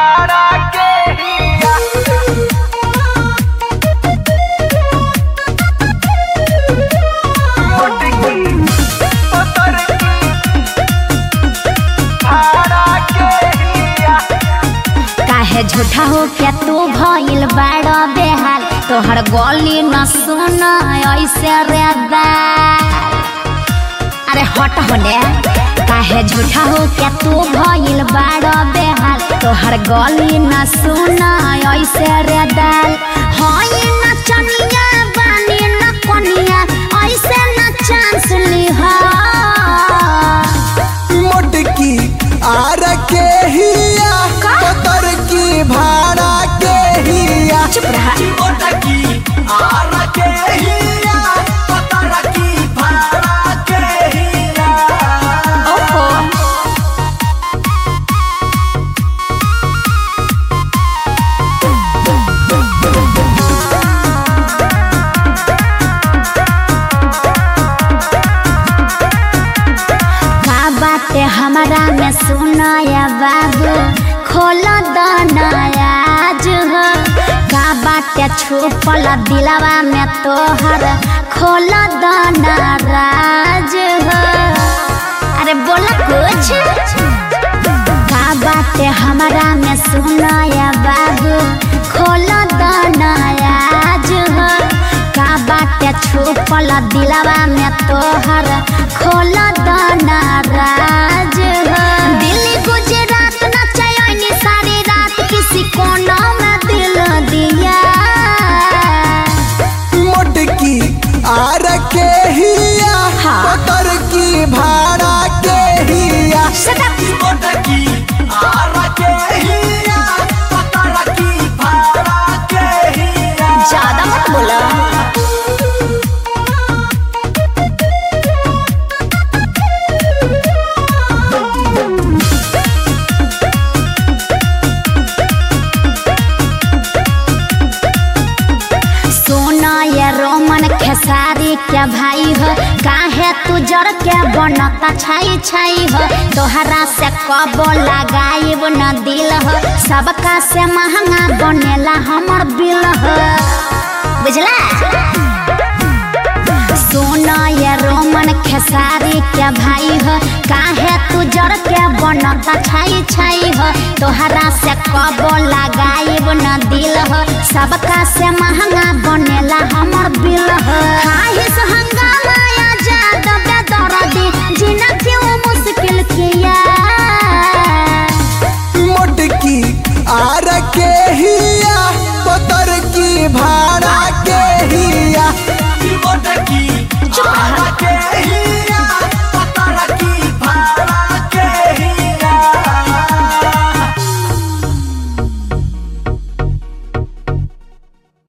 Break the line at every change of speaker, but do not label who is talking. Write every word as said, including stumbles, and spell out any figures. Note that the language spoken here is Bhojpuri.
भाड़ा के हिया मोटकी पतरकी भाड़ा के हिया।
काहे झूठा हो क्या तू भइल बाड़ा बेहाल तोहर गली न सुन ऐसे रे दाल। अरे हट होने काहे झूठा हो क्या तू भइल बाड़ा बेहाल तोहर गली न सुन ऐसे रे दाल। हई न चनिया बानी न कोनिया ऐसे न चांस लिहा
मोटकी आर के हिया पतरकी भाड़ा के हिया।
चुप रहा।
मोटकी आर के हिया पतरकी भाड़ा के हिया।
ओहो का बाटे हमारा में सुनाया बाबू खोलो दनायाज हो का बाटे छुपल दिलवा में तोहर खोलो दनाराज हो। अरे बोला कुछ का बाटे हमारा में सुनाया बाबू खोलो दनायाज हो का बाटे छुपल दिलवा में तोहर खोलो दनाराज हो। दिल्ली गुजरात न चयनी सारी रात किसी कोना में दिल दिया।
मोटकी आर के हिया
हाँ।
पतरकी भाड़ा के हिया।
Shut up.
मोटकी आर के हिया पतरकी भाड़ा के हिया।
ज्यादा मत बोला। सोना ये रोमन खेसारी क्या भाई हो काहे तू जर के बनता छाई छाई हो तोहरा से कबो लगाइब न दिल हो सबका से महंगा बनेला हमर बिल हो बुझला। सोना ये रोमन खेसारी क्या भाई हो काहे तू जर के बनता छाई छाई हो तोहरा से कबो लगाइब न दिल हो सबका से महंगा बनेला हमर बिल हो। खाहिस हंगामा